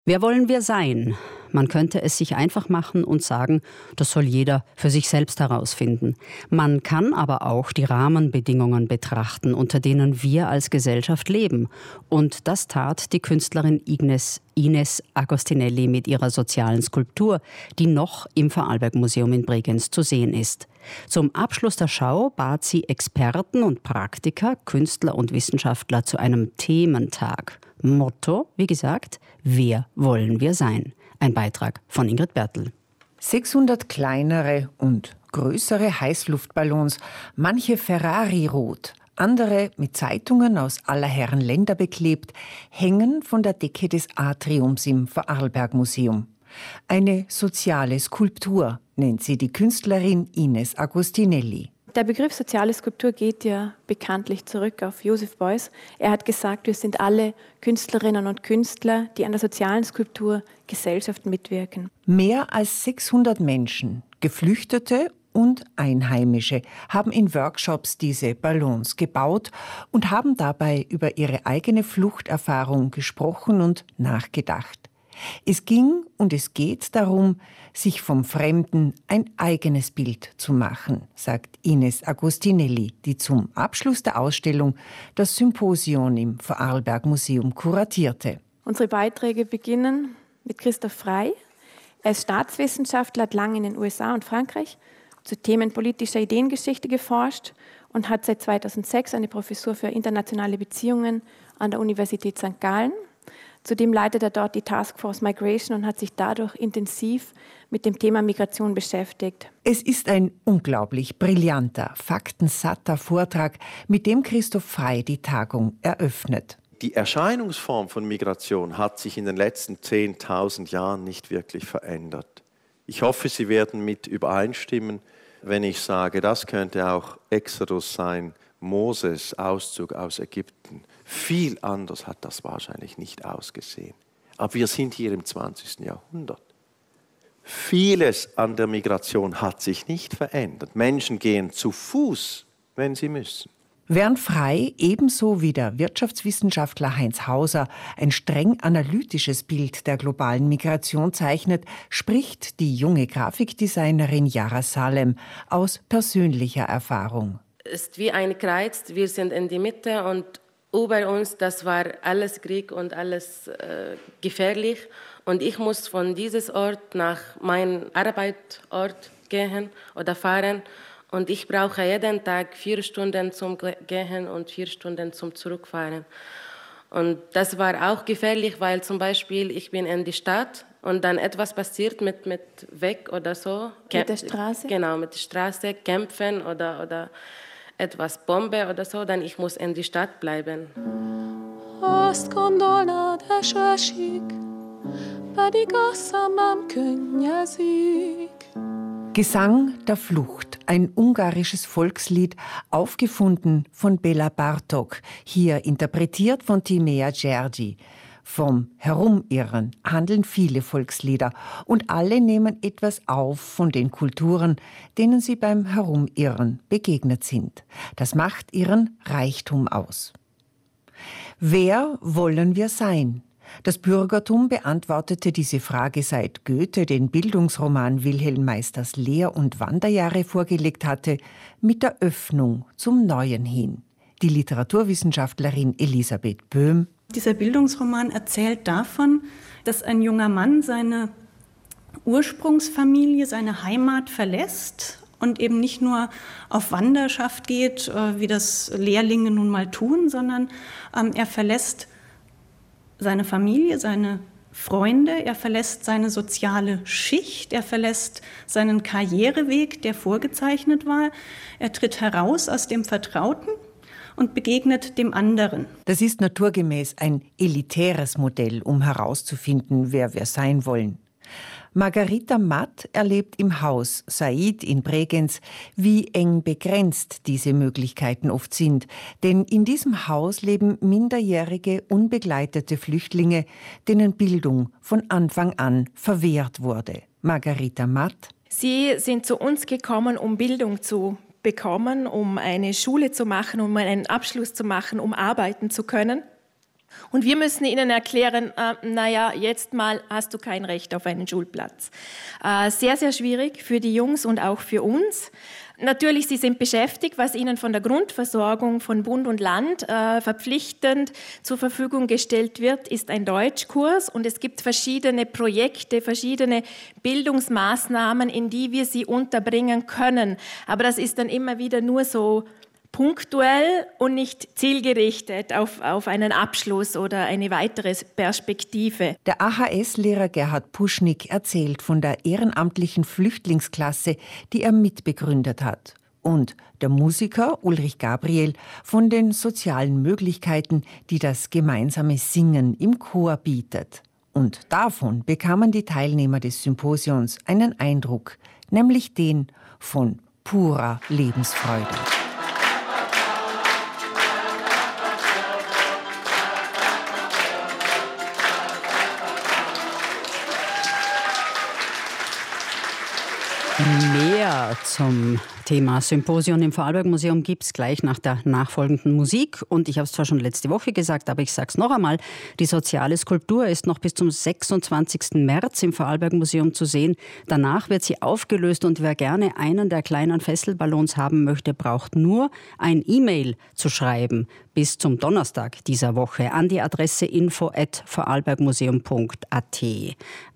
Wer wollen wir sein? Man könnte es sich einfach machen und sagen, das soll jeder für sich selbst herausfinden. Man kann aber auch die Rahmenbedingungen betrachten, unter denen wir als Gesellschaft leben. Und das tat die Künstlerin Ines Agostinelli mit ihrer sozialen Skulptur, die noch im Vorarlberg-Museum in Bregenz zu sehen ist. Zum Abschluss der Schau bat sie Experten und Praktiker, Künstler und Wissenschaftler zu einem Thementag. Motto, wie gesagt, wer wollen wir sein? Ein Beitrag von Ingrid Bertel. 600 kleinere und größere Heißluftballons, manche Ferrari-rot, andere mit Zeitungen aus aller Herren Länder beklebt, hängen von der Decke des Atriums im Vorarlberg-Museum. Eine soziale Skulptur nennt sie die Künstlerin Ines Agostinelli. Der Begriff soziale Skulptur geht ja bekanntlich zurück auf Joseph Beuys. Er hat gesagt, wir sind alle Künstlerinnen und Künstler, die an der sozialen Skulptur Gesellschaft mitwirken. Mehr als 600 Menschen, Geflüchtete und Einheimische, haben in Workshops diese Ballons gebaut und haben dabei über ihre eigene Fluchterfahrung gesprochen und nachgedacht. Es ging und es geht darum, sich vom Fremden ein eigenes Bild zu machen, sagt Ines Agostinelli, die zum Abschluss der Ausstellung das Symposion im Vorarlberg-Museum kuratierte. Unsere Beiträge beginnen mit Christoph Frey. Er ist Staatswissenschaftler, hat lange in den USA und Frankreich zu Themen politischer Ideengeschichte geforscht und hat seit 2006 eine Professur für internationale Beziehungen an der Universität St. Gallen. Zudem leitet er dort die Taskforce Migration und hat sich dadurch intensiv mit dem Thema Migration beschäftigt. Es ist ein unglaublich brillanter, faktensatter Vortrag, mit dem Christoph Frey die Tagung eröffnet. Die Erscheinungsform von Migration hat sich in den letzten 10.000 Jahren nicht wirklich verändert. Ich hoffe, Sie werden mit übereinstimmen, wenn ich sage, das könnte auch Exodus sein, Moses Auszug aus Ägypten. Viel anders hat das wahrscheinlich nicht ausgesehen. Aber wir sind hier im 20. Jahrhundert. Vieles an der Migration hat sich nicht verändert. Menschen gehen zu Fuß, wenn sie müssen. Während Frey ebenso wie der Wirtschaftswissenschaftler Heinz Hauser ein streng analytisches Bild der globalen Migration zeichnet, spricht die junge Grafikdesignerin Yara Salem aus persönlicher Erfahrung. Es ist wie ein Kreuz, wir sind in der Mitte und über uns, das war alles Krieg und alles gefährlich. Und ich muss von diesem Ort nach meinem Arbeitsort gehen oder fahren. Und ich brauche jeden Tag 4 Stunden zum Gehen und 4 Stunden zum Zurückfahren. Und das war auch gefährlich, weil zum Beispiel ich bin in die Stadt und dann etwas passiert mit Weg oder so. Mit der Straße? Genau, mit der Straße, kämpfen oder etwas Bombe oder so, dann ich muss in die Stadt bleiben. Azt gondolnád esik, pedig a szemem könnyezik. Gesang der Flucht, ein ungarisches Volkslied, aufgefunden von Bela Bartók, hier interpretiert von Timea György. Vom Herumirren handeln viele Volkslieder und alle nehmen etwas auf von den Kulturen, denen sie beim Herumirren begegnet sind. Das macht ihren Reichtum aus. Wer wollen wir sein? Das Bürgertum beantwortete diese Frage, seit Goethe den Bildungsroman Wilhelm Meisters Lehr- und Wanderjahre vorgelegt hatte, mit der Öffnung zum Neuen hin. Die Literaturwissenschaftlerin Elisabeth Böhm: Dieser Bildungsroman erzählt davon, dass ein junger Mann seine Ursprungsfamilie, seine Heimat verlässt und eben nicht nur auf Wanderschaft geht, wie das Lehrlinge nun mal tun, sondern er verlässt seine Familie, seine Freunde, er verlässt seine soziale Schicht, er verlässt seinen Karriereweg, der vorgezeichnet war. Er tritt heraus aus dem Vertrauten und begegnet dem anderen. Das ist naturgemäß ein elitäres Modell, um herauszufinden, wer wir sein wollen. Margarita Matt erlebt im Haus Said in Bregenz, wie eng begrenzt diese Möglichkeiten oft sind. Denn in diesem Haus leben minderjährige, unbegleitete Flüchtlinge, denen Bildung von Anfang an verwehrt wurde. Margarita Matt: Sie sind zu uns gekommen, um Bildung zu bekommen, um eine Schule zu machen, um einen Abschluss zu machen, um arbeiten zu können. Und wir müssen ihnen erklären, jetzt mal hast du kein Recht auf einen Schulplatz. Sehr, sehr schwierig für die Jungs und auch für uns. Natürlich, sie sind beschäftigt, was ihnen von der Grundversorgung von Bund und Land verpflichtend zur Verfügung gestellt wird, ist ein Deutschkurs. Und es gibt verschiedene Projekte, verschiedene Bildungsmaßnahmen, in die wir sie unterbringen können. Aber das ist dann immer wieder nur so punktuell und nicht zielgerichtet auf einen Abschluss oder eine weitere Perspektive. Der AHS-Lehrer Gerhard Puschnik erzählt von der ehrenamtlichen Flüchtlingsklasse, die er mitbegründet hat. Und der Musiker Ulrich Gabriel von den sozialen Möglichkeiten, die das gemeinsame Singen im Chor bietet. Und davon bekamen die Teilnehmer des Symposions einen Eindruck, nämlich den von purer Lebensfreude. Mehr zum Thema Symposion im Vorarlberg-Museum gibt es gleich nach der nachfolgenden Musik. Und ich habe es zwar schon letzte Woche gesagt, aber ich sage es noch einmal, die soziale Skulptur ist noch bis zum 26. März im Vorarlberg-Museum zu sehen. Danach wird sie aufgelöst und wer gerne einen der kleinen Fesselballons haben möchte, braucht nur ein E-Mail zu schreiben bis zum Donnerstag dieser Woche an die Adresse info@vorarlbergmuseum.at.